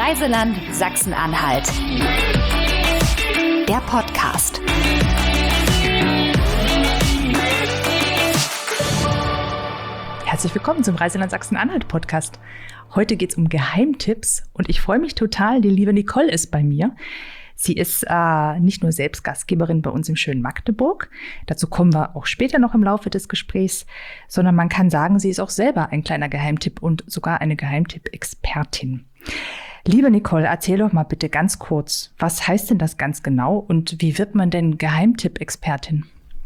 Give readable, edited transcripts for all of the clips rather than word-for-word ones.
Reiseland Sachsen-Anhalt. Der Podcast. Herzlich willkommen zum Reiseland Sachsen-Anhalt Podcast. Heute geht es um Geheimtipps und ich freue mich total, die liebe Nicole ist bei mir. Sie ist nicht nur selbst Gastgeberin bei uns im schönen Magdeburg, dazu kommen wir auch später noch im Laufe des Gesprächs, sondern man kann sagen, sie ist auch selber ein kleiner Geheimtipp und sogar eine Geheimtipp-Expertin. Liebe Nicole, erzähl doch mal bitte ganz kurz, was heißt denn das ganz genau und wie wird man denn Geheimtipp-Expertin?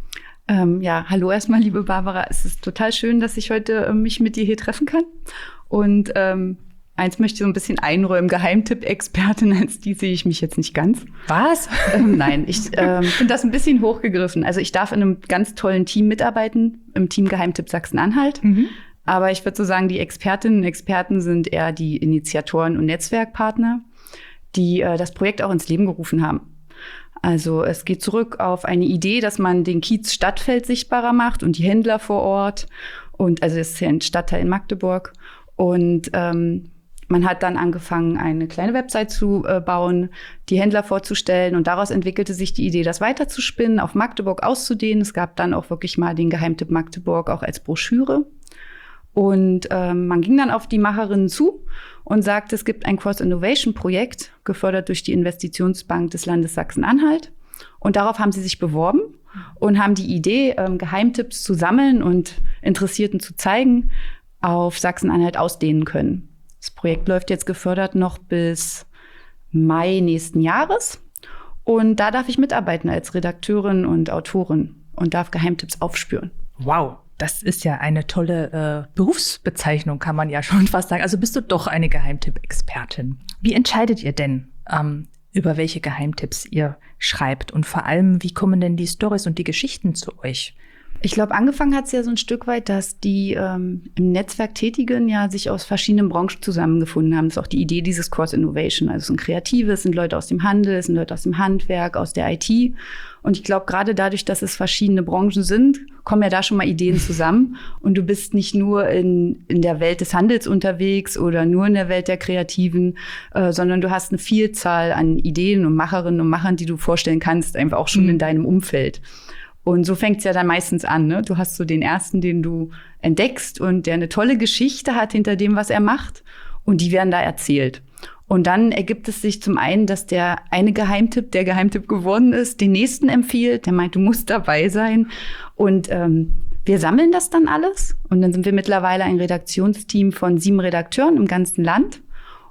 Hallo erstmal, liebe Barbara. Es ist total schön, dass ich heute mich mit dir hier treffen kann. Und eins möchte ich so ein bisschen einräumen, Geheimtipp-Expertin, als die sehe ich mich jetzt nicht ganz. Was? Nein, ich finde das ein bisschen hochgegriffen. Also ich darf in einem ganz tollen Team mitarbeiten, im Team Geheimtipp Sachsen-Anhalt. Mhm. Aber ich würde so sagen, die Expertinnen und Experten sind eher die Initiatoren und Netzwerkpartner, die das Projekt auch ins Leben gerufen haben. Also es geht zurück auf eine Idee, dass man den Kiez Stadtfeld sichtbarer macht und die Händler vor Ort. Und also es ist ja ein Stadtteil in Magdeburg. Und man hat dann angefangen, eine kleine Website zu bauen, die Händler vorzustellen. Und daraus entwickelte sich die Idee, das weiterzuspinnen, auf Magdeburg auszudehnen. Es gab dann auch wirklich mal den Geheimtipp Magdeburg auch als Broschüre. Und man ging dann auf die Macherinnen zu und sagte, es gibt ein Cross-Innovation-Projekt, gefördert durch die Investitionsbank des Landes Sachsen-Anhalt. Und darauf haben sie sich beworben und haben die Idee, Geheimtipps zu sammeln und Interessierten zu zeigen, auf Sachsen-Anhalt ausdehnen können. Das Projekt läuft jetzt gefördert noch bis Mai nächsten Jahres. Und da darf ich mitarbeiten als Redakteurin und Autorin und darf Geheimtipps aufspüren. Wow. Das ist ja eine tolle Berufsbezeichnung, kann man ja schon fast sagen. Also bist du doch eine Geheimtipp-Expertin. Wie entscheidet ihr denn, über welche Geheimtipps ihr schreibt? Und vor allem, wie kommen denn die Storys und die Geschichten zu euch? Ich glaube, angefangen hat es ja so ein Stück weit, dass die im Netzwerk Tätigen ja sich aus verschiedenen Branchen zusammengefunden haben. Das ist auch die Idee dieses Cross-Innovation. Also es sind Kreative, es sind Leute aus dem Handel, es sind Leute aus dem Handwerk, aus der IT. Und ich glaube, gerade dadurch, dass es verschiedene Branchen sind, kommen ja da schon mal Ideen zusammen. Und du bist nicht nur in der Welt des Handels unterwegs oder nur in der Welt der Kreativen, sondern du hast eine Vielzahl an Ideen und Macherinnen und Machern, die du vorstellen kannst, einfach auch schon in deinem Umfeld. Und so fängt's ja dann meistens an, ne? Du hast so den ersten, den du entdeckst und der eine tolle Geschichte hat hinter dem, was er macht. Und die werden da erzählt. Und dann ergibt es sich zum einen, dass der eine Geheimtipp, der Geheimtipp geworden ist, den nächsten empfiehlt. Der meint, du musst dabei sein. Und wir sammeln das dann alles. Und dann sind wir mittlerweile ein Redaktionsteam von 7 Redakteuren im ganzen Land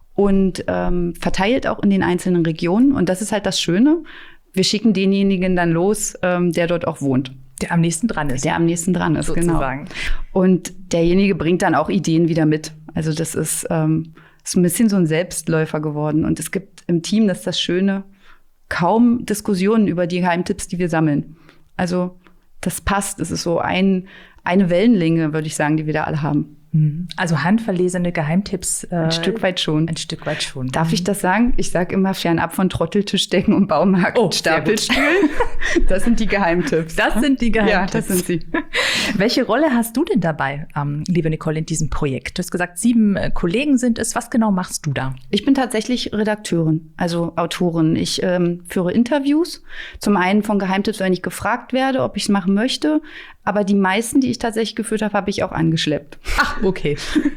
und verteilt auch in den einzelnen Regionen. Und das ist halt das Schöne. Wir schicken denjenigen dann los, der dort auch wohnt. Der am nächsten dran ist. Der am nächsten dran ist, sozusagen. Genau. Und derjenige bringt dann auch Ideen wieder mit. Also das ist ein bisschen so ein Selbstläufer geworden. Und es gibt im Team, das ist das Schöne, kaum Diskussionen über die Geheimtipps, die wir sammeln. Also das passt. Es ist so eine Wellenlänge, würde ich sagen, die wir da alle haben. Also handverlesene Geheimtipps. Ein Stück weit schon. Ein Stück weit schon. Darf ich das sagen? Ich sage immer fernab von Trotteltischdecken und Baumarkt-Stapelstühlen. Das sind die Geheimtipps. Das sind die Geheimtipps. Ja, das sind sie. Welche Rolle hast du denn dabei, liebe Nicole, in diesem Projekt? Du hast gesagt, 7 Kollegen sind es. Was genau machst du da? Ich bin tatsächlich Redakteurin, also Autorin. Ich führe Interviews. Zum einen von Geheimtipps, wenn ich gefragt werde, ob ich es machen möchte. Aber die meisten, die ich tatsächlich geführt habe, habe ich auch angeschleppt. Ach, okay.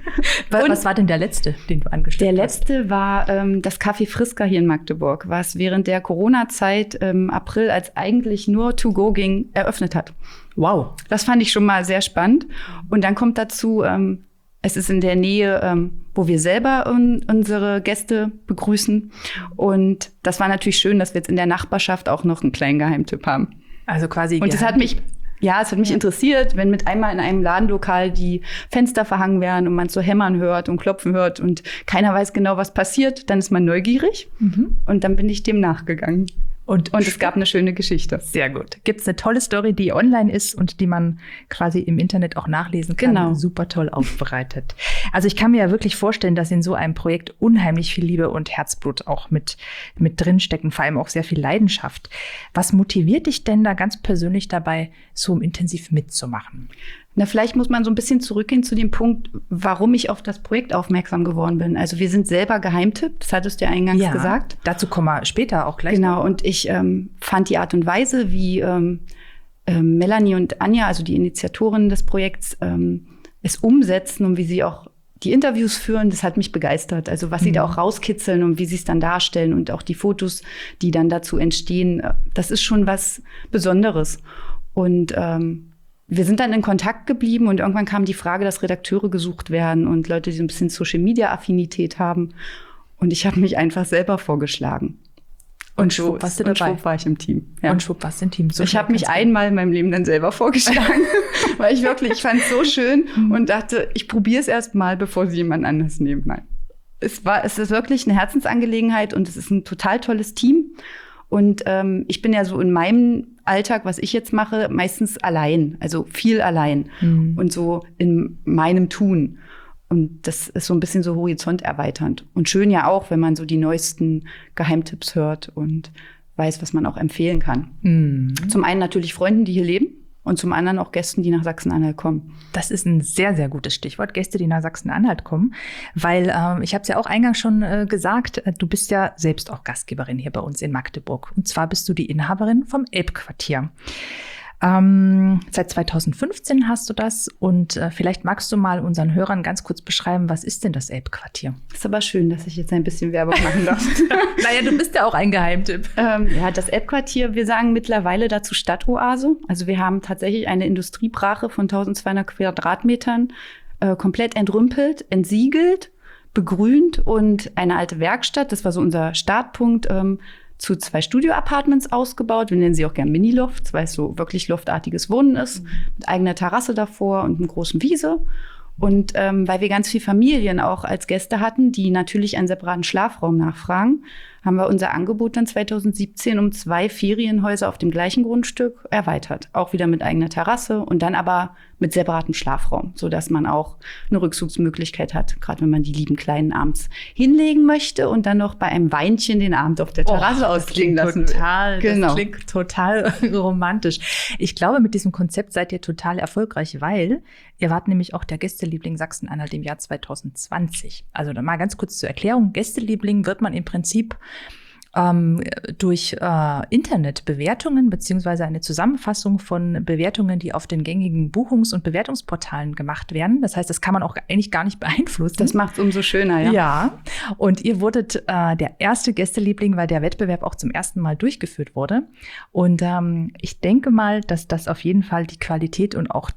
Was war denn der letzte, den du angeschleppt hast? Der letzte war das Café Friska hier in Magdeburg, was während der Corona-Zeit im April, als eigentlich nur To-Go ging, eröffnet hat. Wow. Das fand ich schon mal sehr spannend. Und dann kommt dazu, es ist in der Nähe, wo wir selber unsere Gäste begrüßen. Und das war natürlich schön, dass wir jetzt in der Nachbarschaft auch noch einen kleinen Geheimtipp haben. Also quasi. Und es hat mich interessiert, wenn mit einmal in einem Ladenlokal die Fenster verhangen werden und man so hämmern hört und klopfen hört und keiner weiß genau, was passiert, dann ist man neugierig. Und dann bin ich dem nachgegangen. Und es gab eine schöne Geschichte. Sehr gut. Gibt es eine tolle Story, die online ist und die man quasi im Internet auch nachlesen kann. Genau. Super toll aufbereitet. Also ich kann mir ja wirklich vorstellen, dass in so einem Projekt unheimlich viel Liebe und Herzblut auch mit drinstecken, vor allem auch sehr viel Leidenschaft. Was motiviert dich denn da ganz persönlich dabei, so intensiv mitzumachen? Na, vielleicht muss man so ein bisschen zurückgehen zu dem Punkt, warum ich auf das Projekt aufmerksam geworden bin. Also wir sind selber Geheimtipp, das hattest du ja eingangs gesagt. Dazu kommen wir später auch gleich. Genau, und ich fand die Art und Weise, wie Melanie und Anja, also die Initiatorinnen des Projekts, es umsetzen und wie sie auch die Interviews führen, das hat mich begeistert. Also was sie da auch rauskitzeln und wie sie es dann darstellen und auch die Fotos, die dann dazu entstehen, das ist schon was Besonderes. Und wir sind dann in Kontakt geblieben und irgendwann kam die Frage, dass Redakteure gesucht werden und Leute, die so ein bisschen Social-Media-Affinität haben. Und ich habe mich einfach selber vorgeschlagen. Und schwupp warst du dabei. Und schwupp war ich im Team. Ja. Und schwupp warst du im Team. So ich habe mich einmal in meinem Leben dann selber vorgeschlagen, weil ich fand es so schön und dachte, ich probiere es erst mal, bevor sie jemand anders nehmen. Nein. Es ist wirklich eine Herzensangelegenheit und es ist ein total tolles Team. Und ich bin ja so in meinem Alltag, was ich jetzt mache, meistens allein, also viel allein und so in meinem Tun. Und das ist so ein bisschen so horizonterweiternd. Und schön ja auch, wenn man so die neuesten Geheimtipps hört und weiß, was man auch empfehlen kann. Zum einen natürlich Freunden, die hier leben. Und zum anderen auch Gästen, die nach Sachsen-Anhalt kommen. Das ist ein sehr, sehr gutes Stichwort, Gäste, die nach Sachsen-Anhalt kommen. Weil ich habe es ja auch eingangs schon gesagt, du bist ja selbst auch Gastgeberin hier bei uns in Magdeburg. Und zwar bist du die Inhaberin vom Elbquartier. Seit 2015 hast du das und vielleicht magst du mal unseren Hörern ganz kurz beschreiben, was ist denn das Elbquartier? Ist aber schön, dass ich jetzt ein bisschen Werbung machen darf. Naja, du bist ja auch ein Geheimtipp. Ja, das Elbquartier, wir sagen mittlerweile dazu Stadtoase. Also wir haben tatsächlich eine Industriebrache von 1200 Quadratmetern, komplett entrümpelt, entsiegelt, begrünt und eine alte Werkstatt. Das war so unser Startpunkt. Zu 2 Studio-Apartments ausgebaut. Wir nennen sie auch gern Mini-Lofts, weil es so wirklich loftartiges Wohnen ist. Mit eigener Terrasse davor und einem großen Wiese. Und weil wir ganz viele Familien auch als Gäste hatten, die natürlich einen separaten Schlafraum nachfragen, haben wir unser Angebot dann 2017 um 2 Ferienhäuser auf dem gleichen Grundstück erweitert. Auch wieder mit eigener Terrasse und dann aber mit separatem Schlafraum, sodass man auch eine Rückzugsmöglichkeit hat, gerade wenn man die lieben Kleinen abends hinlegen möchte und dann noch bei einem Weinchen den Abend auf der Terrasse ausklingen lassen will. Genau. Das klingt total romantisch. Ich glaube, mit diesem Konzept seid ihr total erfolgreich, weil ihr wart nämlich auch der Gästeliebling Sachsen-Anhalt im Jahr 2020. Also mal ganz kurz zur Erklärung. Gästeliebling wird man im Prinzip durch Internetbewertungen beziehungsweise eine Zusammenfassung von Bewertungen, die auf den gängigen Buchungs- und Bewertungsportalen gemacht werden. Das heißt, das kann man auch eigentlich gar nicht beeinflussen. Das macht es umso schöner, ja. Ja, und ihr wurdet der erste Gästeliebling, weil der Wettbewerb auch zum ersten Mal durchgeführt wurde. Und ich denke mal, dass das auf jeden Fall die Qualität und auch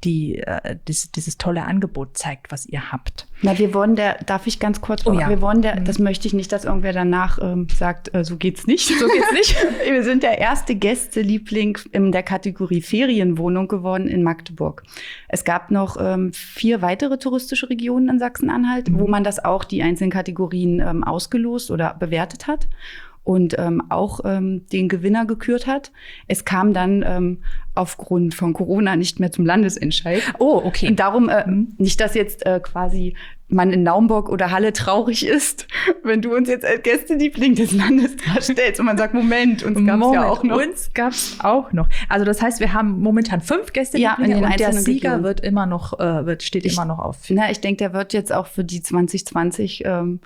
dieses tolle Angebot zeigt, was ihr habt. Na, wir wurden darf ich ganz kurz, wir wurden das möchte ich nicht, dass irgendwer danach sagt, so geht's nicht. So geht's nicht. Wir sind der erste Gästeliebling in der Kategorie Ferienwohnung geworden in Magdeburg. Es gab noch 4 weitere touristische Regionen in Sachsen-Anhalt, wo man das auch die einzelnen Kategorien ausgelost oder bewertet hat und auch den Gewinner gekürt hat. Es kam dann aufgrund von Corona nicht mehr zum Landesentscheid. Oh, okay. Und darum nicht, dass jetzt quasi man in Naumburg oder Halle traurig ist, wenn du uns jetzt als Gästeliebling des Landes darstellst und man sagt, Moment, uns gab's ja auch noch. Uns gab's auch noch. Also das heißt, wir haben momentan 5 Gästelieblinge und der Sieger wird immer noch, steht immer noch auf. Na, ich denke, der wird jetzt auch für die 2020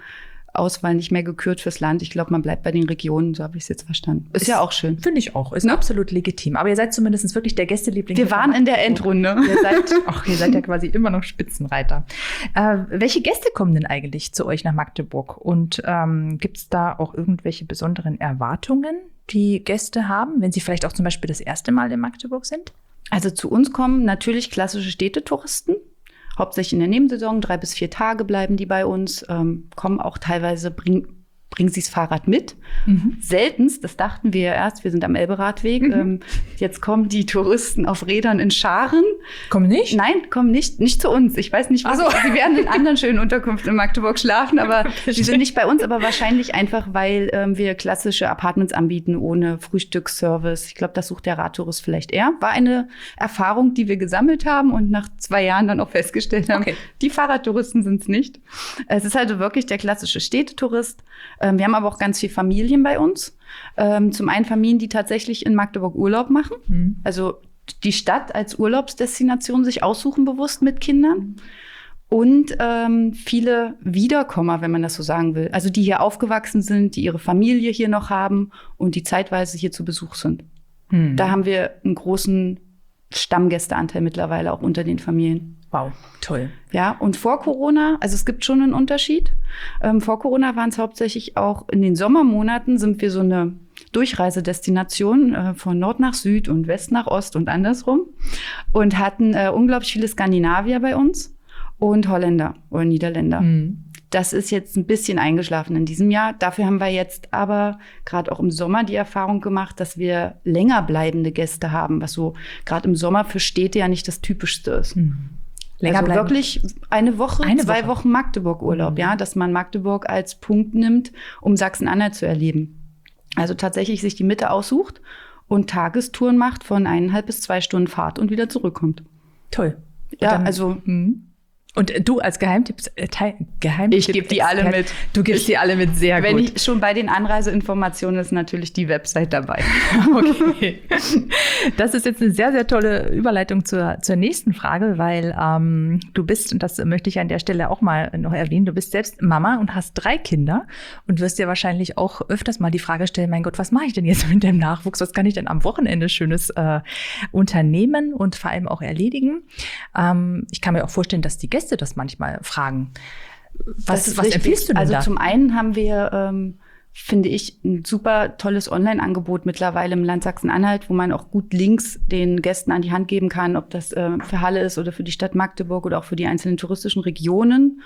Auswahl nicht mehr gekürt fürs Land. Ich glaube, man bleibt bei den Regionen, so habe ich es jetzt verstanden. Ist ja auch schön. Finde ich auch. Ist absolut legitim. Aber ihr seid zumindest wirklich der Gästeliebling. Wir waren in der Endrunde. Ihr seid ja quasi immer noch Spitzenreiter. Welche Gäste kommen denn eigentlich zu euch nach Magdeburg? Und gibt es da auch irgendwelche besonderen Erwartungen, die Gäste haben, wenn sie vielleicht auch zum Beispiel das erste Mal in Magdeburg sind? Also zu uns kommen natürlich klassische Städtetouristen. Hauptsächlich in der Nebensaison, 3 bis 4 Tage bleiben die bei uns, kommen auch teilweise, bringen sie das Fahrrad mit. Seltenst, das dachten wir ja erst, wir sind am Elberadweg. Jetzt kommen die Touristen auf Rädern in Scharen. Kommen nicht? Nein, kommen nicht zu uns. Ich weiß nicht, was. Sie werden in anderen schönen Unterkünften in Magdeburg schlafen, aber sie sind nicht bei uns, aber wahrscheinlich einfach, weil wir klassische Apartments anbieten ohne Frühstücksservice. Ich glaube, das sucht der Radtourist vielleicht eher. War eine Erfahrung, die wir gesammelt haben und nach 2 Jahren dann auch festgestellt haben, die Fahrradtouristen sind es nicht. Es ist also wirklich der klassische Städtetourist. Wir haben aber auch ganz viele Familien bei uns. Zum einen Familien, die tatsächlich in Magdeburg Urlaub machen. Also die Stadt als Urlaubsdestination sich aussuchen, bewusst mit Kindern. Und viele Wiederkommer, wenn man das so sagen will. Also die hier aufgewachsen sind, die ihre Familie hier noch haben und die zeitweise hier zu Besuch sind. Da haben wir einen großen Stammgästeanteil mittlerweile auch unter den Familien. Wow, toll. Ja, und vor Corona, also es gibt schon einen Unterschied. Vor Corona waren es hauptsächlich auch in den Sommermonaten sind wir so eine Durchreisedestination von Nord nach Süd und West nach Ost und andersrum und hatten unglaublich viele Skandinavier bei uns und Holländer oder Niederländer. Das ist jetzt ein bisschen eingeschlafen in diesem Jahr. Dafür haben wir jetzt aber gerade auch im Sommer die Erfahrung gemacht, dass wir länger bleibende Gäste haben, was so gerade im Sommer für Städte ja nicht das Typischste ist. Länger also bleiben. Wirklich eine Woche, 2 Wochen Magdeburg-Urlaub, ja, dass man Magdeburg als Punkt nimmt, um Sachsen-Anhalt zu erleben. Also tatsächlich sich die Mitte aussucht und Tagestouren macht von 1,5 bis 2 Stunden Fahrt und wieder zurückkommt. Toll. Ja, dann, also und du als Geheimtipp, ich gebe die alle mit. Du gibst die alle mit, sehr Wenn gut. ich schon bei den Anreiseinformationen ist natürlich die Website dabei. Okay. Das ist jetzt eine sehr, sehr tolle Überleitung zur nächsten Frage, weil du bist, und das möchte ich an der Stelle auch mal noch erwähnen, du bist selbst Mama und hast 3 Kinder und wirst dir wahrscheinlich auch öfters mal die Frage stellen, mein Gott, was mache ich denn jetzt mit dem Nachwuchs? Was kann ich denn am Wochenende Schönes unternehmen und vor allem auch erledigen? Ich kann mir auch vorstellen, dass die Gäste das manchmal fragen. Was empfiehlst du denn also da? Zum einen haben wir, finde ich, ein super tolles Online-Angebot mittlerweile im Land Sachsen-Anhalt, wo man auch gut Links den Gästen an die Hand geben kann, ob das für Halle ist oder für die Stadt Magdeburg oder auch für die einzelnen touristischen Regionen,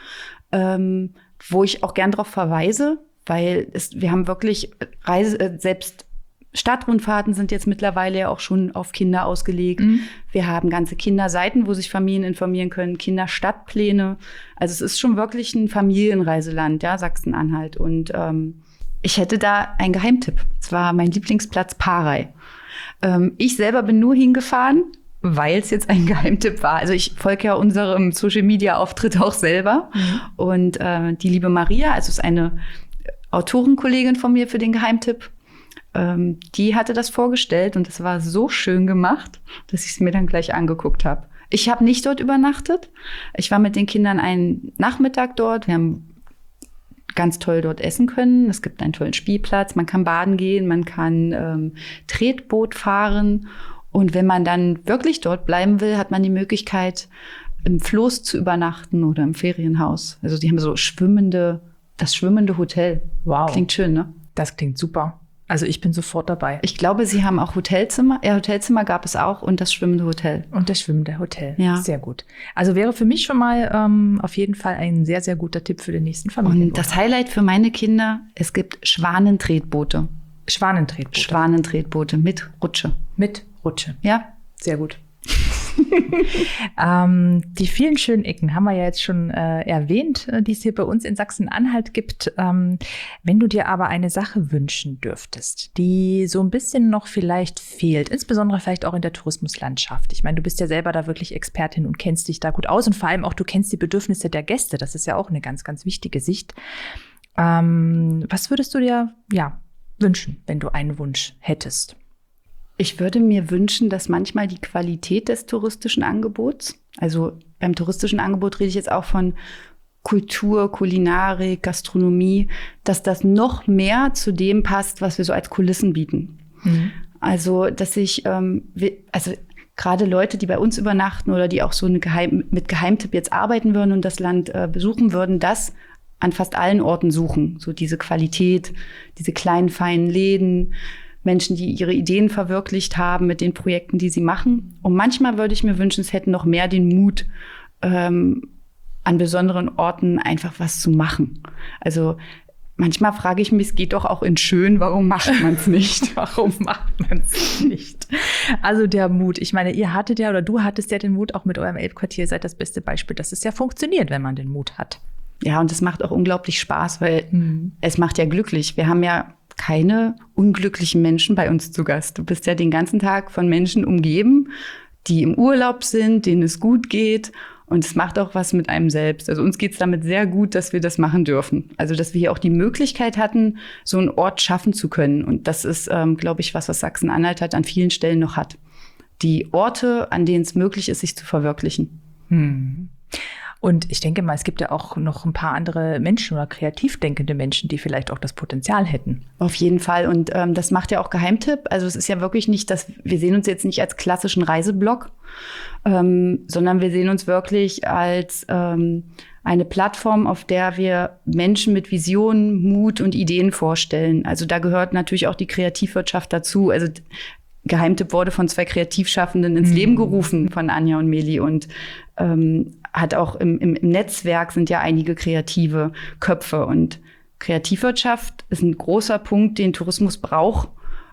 wo ich auch gern darauf verweise, weil wir haben wirklich selbst Stadtrundfahrten sind jetzt mittlerweile ja auch schon auf Kinder ausgelegt. Wir haben ganze Kinderseiten, wo sich Familien informieren können, Kinderstadtpläne. Also es ist schon wirklich ein Familienreiseland, ja, Sachsen-Anhalt. Und ich hätte da einen Geheimtipp. Es war mein Lieblingsplatz Parey. Ich selber bin nur hingefahren, weil es jetzt ein Geheimtipp war. Also ich folge ja unserem Social-Media-Auftritt auch selber. Und die liebe Maria, also ist eine Autorenkollegin von mir für den Geheimtipp, die hatte das vorgestellt und es war so schön gemacht, dass ich es mir dann gleich angeguckt habe. Ich habe nicht dort übernachtet. Ich war mit den Kindern einen Nachmittag dort. Wir haben ganz toll dort essen können. Es gibt einen tollen Spielplatz. Man kann baden gehen, man kann Tretboot fahren. Und wenn man dann wirklich dort bleiben will, hat man die Möglichkeit, im Floß zu übernachten oder im Ferienhaus. Also die haben so das schwimmende Hotel. Wow. Klingt schön, ne? Das klingt super. Also ich bin sofort dabei. Ich glaube, sie haben auch Hotelzimmer. Ja, Hotelzimmer gab es auch und das schwimmende Hotel. Und das schwimmende Hotel. Ja. Sehr gut. Also wäre für mich schon mal auf jeden Fall ein sehr, sehr guter Tipp für den nächsten Familienurlaub. Und das Highlight für meine Kinder, es gibt Schwanentretboote. Schwanentretboote mit Rutsche. Mit Rutsche. Ja. Sehr gut. Die vielen schönen Ecken haben wir ja jetzt schon erwähnt, die es hier bei uns in Sachsen-Anhalt gibt. Wenn du dir aber eine Sache wünschen dürftest, die so ein bisschen noch vielleicht fehlt, insbesondere vielleicht auch in der Tourismuslandschaft. Ich meine, du bist ja selber da wirklich Expertin und kennst dich da gut aus und vor allem auch du kennst die Bedürfnisse der Gäste. Das ist ja auch eine ganz, ganz wichtige Sicht. Was würdest du dir wünschen, wenn du einen Wunsch hättest? Ich würde mir wünschen, dass manchmal die Qualität des touristischen Angebots, also beim touristischen Angebot rede ich jetzt auch von Kultur, Kulinarik, Gastronomie, dass das noch mehr zu dem passt, was wir so als Kulissen bieten. Also, dass ich, gerade Leute, die bei uns übernachten oder die auch so mit Geheimtipp jetzt arbeiten würden und das Land besuchen würden, das an fast allen Orten suchen. So diese Qualität, diese kleinen, feinen Läden, Menschen, die ihre Ideen verwirklicht haben mit den Projekten, die sie machen. Und manchmal würde ich mir wünschen, es hätten noch mehr den Mut, an besonderen Orten einfach was zu machen. Also manchmal frage ich mich, es geht doch auch in schön, warum macht man es nicht? Warum macht man es nicht? Also der Mut. Ich meine, ihr hattet ja, oder du hattest ja den Mut, auch mit eurem Elbquartier, seid das beste Beispiel, dass es ja funktioniert, wenn man den Mut hat. Ja, und es macht auch unglaublich Spaß, weil es macht ja glücklich. Wir haben ja keine unglücklichen Menschen bei uns zu Gast. Du bist ja den ganzen Tag von Menschen umgeben, die im Urlaub sind, denen es gut geht. Und es macht auch was mit einem selbst. Also uns geht's damit sehr gut, dass wir das machen dürfen. Also dass wir hier auch die Möglichkeit hatten, so einen Ort schaffen zu können. Und das ist, glaube ich, was Sachsen-Anhalt hat an vielen Stellen noch hat. die Orte, an denen es möglich ist, sich zu verwirklichen. Und ich denke mal, es gibt ja auch noch ein paar andere Menschen oder kreativ denkende Menschen, die vielleicht auch das Potenzial hätten. Auf jeden Fall. Und das macht ja auch Geheimtipp. Also es ist ja wirklich nicht, wir sehen uns jetzt nicht als klassischen Reiseblog, sondern wir sehen uns wirklich als eine Plattform, auf der wir Menschen mit Visionen, Mut und Ideen vorstellen. Also da gehört natürlich auch die Kreativwirtschaft dazu. Also Geheimtipp wurde von 2 Kreativschaffenden ins Leben gerufen, von Anja und Meli. Und hat auch im Netzwerk sind ja einige kreative Köpfe. Und Kreativwirtschaft ist ein großer Punkt, den Tourismus braucht,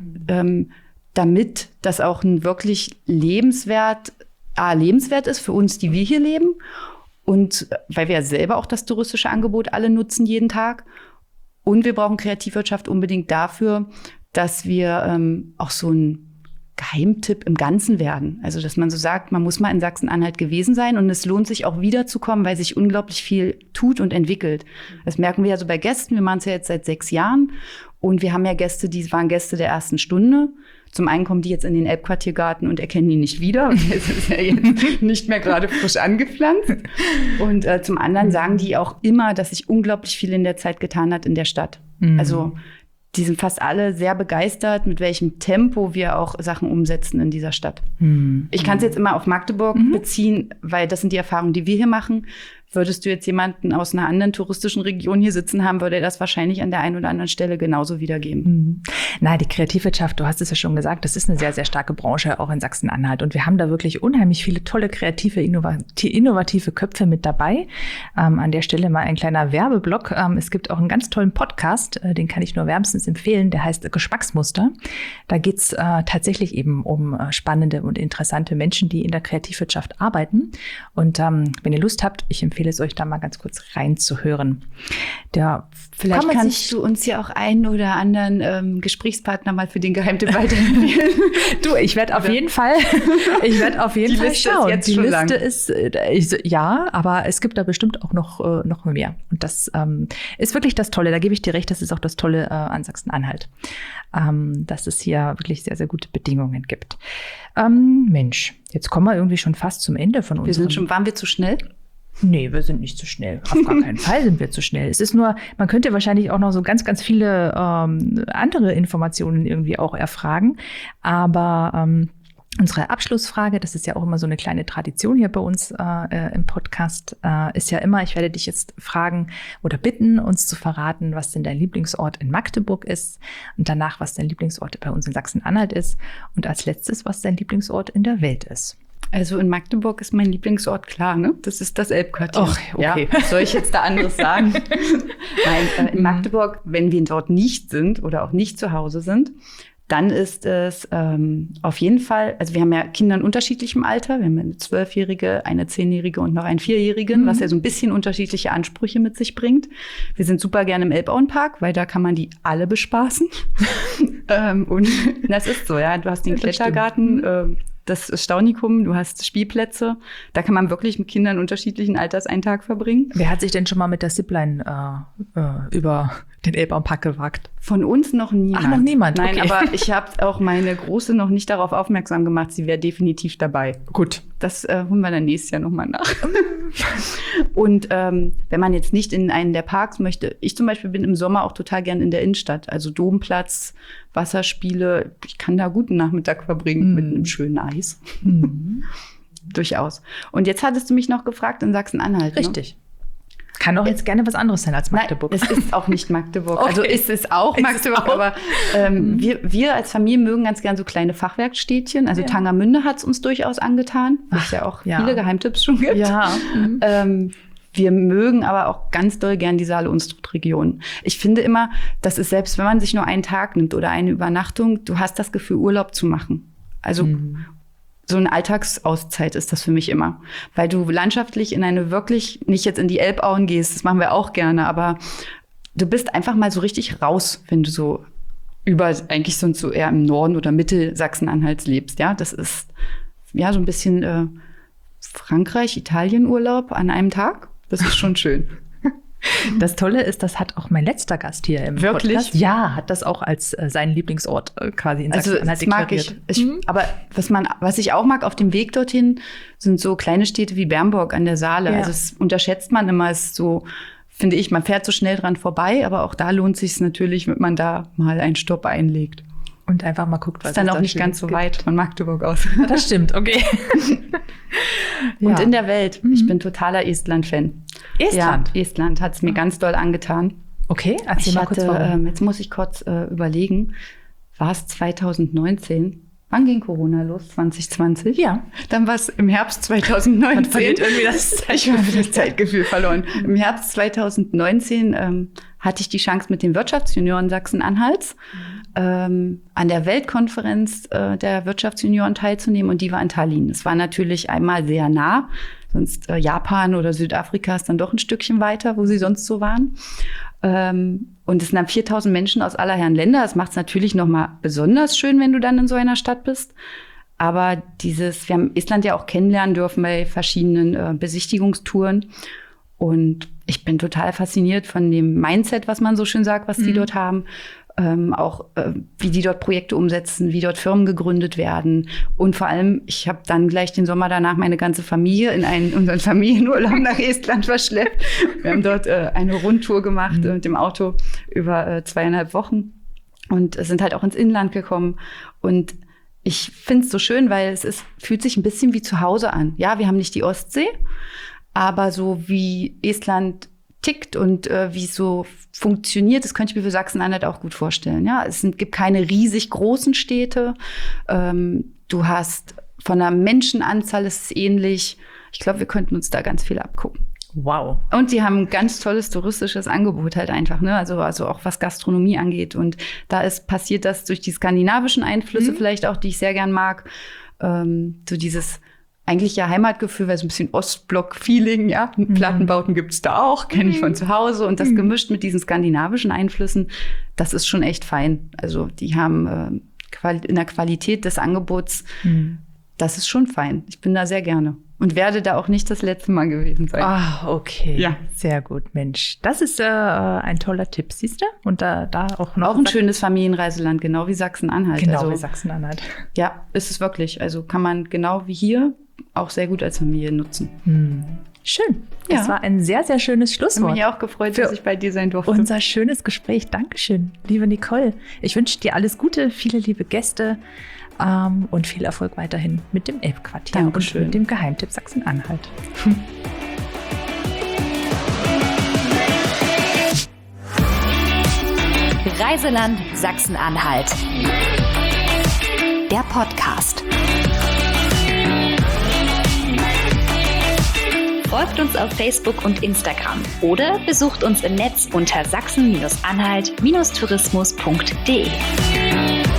damit das auch ein wirklich lebenswert ist für uns, die wir hier leben. Und weil wir ja selber auch das touristische Angebot alle nutzen jeden Tag. Und wir brauchen Kreativwirtschaft unbedingt dafür, dass wir auch so ein Geheimtipp im Ganzen werden. Also, dass man so sagt, man muss mal in Sachsen-Anhalt gewesen sein und es lohnt sich auch wiederzukommen, weil sich unglaublich viel tut und entwickelt. Das merken wir ja so bei Gästen. Wir machen es ja jetzt seit 6 Jahren und wir haben ja Gäste, die waren Gäste der ersten Stunde. Zum einen kommen die jetzt in den Elbquartiergarten und erkennen ihn nicht wieder. Es ist ja jetzt nicht mehr gerade frisch angepflanzt. Und zum anderen sagen die auch immer, dass sich unglaublich viel in der Zeit getan hat in der Stadt. Also die sind fast alle sehr begeistert, mit welchem Tempo wir auch Sachen umsetzen in dieser Stadt. Ich kann es jetzt immer auf Magdeburg beziehen, weil das sind die Erfahrungen, die wir hier machen. Würdest du jetzt jemanden aus einer anderen touristischen Region hier sitzen haben, würde er das wahrscheinlich an der einen oder anderen Stelle genauso wiedergeben. Na, die Kreativwirtschaft, du hast es ja schon gesagt, das ist eine sehr, sehr starke Branche, auch in Sachsen-Anhalt. Und wir haben da wirklich unheimlich viele tolle, kreative, innovative Köpfe mit dabei. An der Stelle mal ein kleiner Werbeblock. Es gibt auch einen ganz tollen Podcast, den kann ich nur wärmstens empfehlen, der heißt Geschmacksmuster. Da geht's tatsächlich eben um spannende und interessante Menschen, die in der Kreativwirtschaft arbeiten. Und wenn ihr Lust habt, ich empfehle es euch da mal ganz kurz reinzuhören. Vielleicht kannst du uns ja auch einen oder anderen Gesprächspartner mal für den Geheimtipp weiterempfehlen. Du, ich werde auf jeden Fall schauen. Die Liste ist ja, aber es gibt da bestimmt auch noch mehr. Und das ist wirklich das Tolle. Da gebe ich dir recht, das ist auch das Tolle an Sachsen-Anhalt, dass es hier wirklich sehr, sehr gute Bedingungen gibt. Mensch, jetzt kommen wir irgendwie schon fast zum Ende von uns. Waren wir zu schnell? Nee, wir sind nicht zu schnell. Auf gar keinen Fall sind wir zu schnell. Es ist nur, man könnte wahrscheinlich auch noch so ganz, ganz viele andere Informationen irgendwie auch erfragen. Aber unsere Abschlussfrage, das ist ja auch immer so eine kleine Tradition hier bei uns im Podcast, ist ja immer, ich werde dich jetzt fragen oder bitten, uns zu verraten, was denn dein Lieblingsort in Magdeburg ist und danach, was dein Lieblingsort bei uns in Sachsen-Anhalt ist und als letztes, was dein Lieblingsort in der Welt ist. Also in Magdeburg ist mein Lieblingsort klar, ne? Das ist das Elbquartier. Och, okay. Ja, was soll ich jetzt da anderes sagen? Nein, in Magdeburg, wenn wir dort nicht sind oder auch nicht zu Hause sind, dann ist es auf jeden Fall, also wir haben ja Kinder in unterschiedlichem Alter. Wir haben eine 12-Jährige, eine 10-Jährige und noch einen 4-Jährigen, was ja so ein bisschen unterschiedliche Ansprüche mit sich bringt. Wir sind super gerne im Elbauenpark, weil da kann man die alle bespaßen. Und das ist so, ja. Du hast den Klettergarten, das Staunikum, du hast Spielplätze. Da kann man wirklich mit Kindern unterschiedlichen Alters einen Tag verbringen. Wer hat sich denn schon mal mit der Zipline über den Elbauenpark gewagt? Von uns noch niemand. Ach, noch niemand? Nein, okay. Aber ich habe auch meine Große noch nicht darauf aufmerksam gemacht. Sie wäre definitiv dabei. Gut. Das holen wir dann nächstes Jahr nochmal nach. Und wenn man jetzt nicht in einen der Parks möchte, ich zum Beispiel bin im Sommer auch total gern in der Innenstadt. Also Domplatz, Wasserspiele. Ich kann da guten Nachmittag verbringen mit einem schönen Eis. Durchaus. Und jetzt hattest du mich noch gefragt in Sachsen-Anhalt. Richtig. Ne? Kann doch jetzt gerne was anderes sein als Magdeburg. Nein, es ist auch nicht Magdeburg. Okay. Also ist es auch Magdeburg, aber wir als Familie mögen ganz gern so kleine Fachwerkstädtchen. Also Tangermünde hat es uns durchaus angetan, was ja auch viele Geheimtipps schon gibt. Ja. Wir mögen aber auch ganz doll gern die Saale-Unstrut-Region. Ich finde immer, das ist, selbst wenn man sich nur einen Tag nimmt oder eine Übernachtung, du hast das Gefühl, Urlaub zu machen. Also so eine Alltagsauszeit ist das für mich immer. Weil du landschaftlich in eine wirklich, nicht jetzt in die Elbauen gehst, das machen wir auch gerne, aber du bist einfach mal so richtig raus, wenn du so eigentlich sonst so eher im Norden oder Mittelsachsen-Anhalts lebst. Ja, das ist ja so ein bisschen Frankreich, Italien-Urlaub an einem Tag. Das ist schon schön. Das Tolle ist, das hat auch mein letzter Gast hier im Podcast. Ja, hat das auch als seinen Lieblingsort quasi in Sachsen-Anhalt deklariert. Das mag ich. Aber was ich auch mag auf dem Weg dorthin, sind so kleine Städte wie Bernburg an der Saale. Ja. Also das unterschätzt man immer, ist so, finde ich, man fährt so schnell dran vorbei, aber auch da lohnt sich es natürlich, wenn man da mal einen Stopp einlegt. Und einfach mal guckt, was ist dann auch nicht ganz so weit von Magdeburg aus. Das stimmt, okay. Und in der Welt, ich bin totaler Estland-Fan. Estland? Ja, Estland hat es mir ganz doll angetan. Okay, erzähl mal kurz warum. Jetzt muss ich kurz überlegen, war es 2019? Wann ging Corona los? 2020? Ja. Dann war es im Herbst 2019. Man verliert irgendwie das Zeitgefühl verloren. Im Herbst 2019 hatte ich die Chance, mit den Wirtschaftsjunioren Sachsen-Anhalts an der Weltkonferenz der Wirtschaftsjunioren teilzunehmen. Und die war in Tallinn. Es war natürlich einmal sehr nah. Sonst Japan oder Südafrika ist dann doch ein Stückchen weiter, wo sie sonst so waren. Und es sind dann 4.000 Menschen aus aller Herren Länder. Das macht es natürlich noch mal besonders schön, wenn du dann in so einer Stadt bist. Aber wir haben Estland ja auch kennenlernen dürfen bei verschiedenen Besichtigungstouren. Und ich bin total fasziniert von dem Mindset, was man so schön sagt, was die dort haben. Auch wie die dort Projekte umsetzen, wie dort Firmen gegründet werden. Und vor allem, ich habe dann gleich den Sommer danach meine ganze Familie in unseren Familienurlaub nach Estland verschleppt. Wir haben dort eine Rundtour gemacht mit dem Auto über 2,5 Wochen und sind halt auch ins Inland gekommen. Und ich finde es so schön, weil fühlt sich ein bisschen wie zu Hause an. Ja, wir haben nicht die Ostsee, aber so wie Estland tickt und wie es so funktioniert, das könnte ich mir für Sachsen-Anhalt auch gut vorstellen. Ja, gibt keine riesig großen Städte. Du hast von der Menschenanzahl ist es ähnlich. Ich glaube, wir könnten uns da ganz viel abgucken. Wow. Und die haben ein ganz tolles touristisches Angebot halt einfach, ne? Also auch was Gastronomie angeht. Und da passiert das durch die skandinavischen Einflüsse vielleicht auch, die ich sehr gern mag. So dieses eigentlich ja Heimatgefühl, weil so ein bisschen Ostblock-Feeling, ja. Plattenbauten gibt's da auch, kenne ich von zu Hause. Und das gemischt mit diesen skandinavischen Einflüssen, das ist schon echt fein. Also die haben in der Qualität des Angebots, das ist schon fein. Ich bin da sehr gerne. Und werde da auch nicht das letzte Mal gewesen sein. Ah, okay. Ja. Sehr gut, Mensch. Das ist ein toller Tipp, siehst du? Und da auch noch. Auch ein schönes Familienreiseland, genau wie Sachsen-Anhalt. Genau wie Sachsen-Anhalt. Ja, ist es wirklich. Also kann man genau wie hier auch sehr gut als Familie nutzen. Schön. Ja. Das war ein sehr, sehr schönes Schlusswort. Ich habe mich auch gefreut, dass ich bei dir sein durfte. Unser schönes Gespräch. Dankeschön, liebe Nicole. Ich wünsche dir alles Gute, viele liebe Gäste und viel Erfolg weiterhin mit dem Elbquartier und mit dem Geheimtipp Sachsen-Anhalt. Reiseland Sachsen-Anhalt. Der Podcast. Folgt uns auf Facebook und Instagram oder besucht uns im Netz unter sachsen-anhalt-tourismus.de.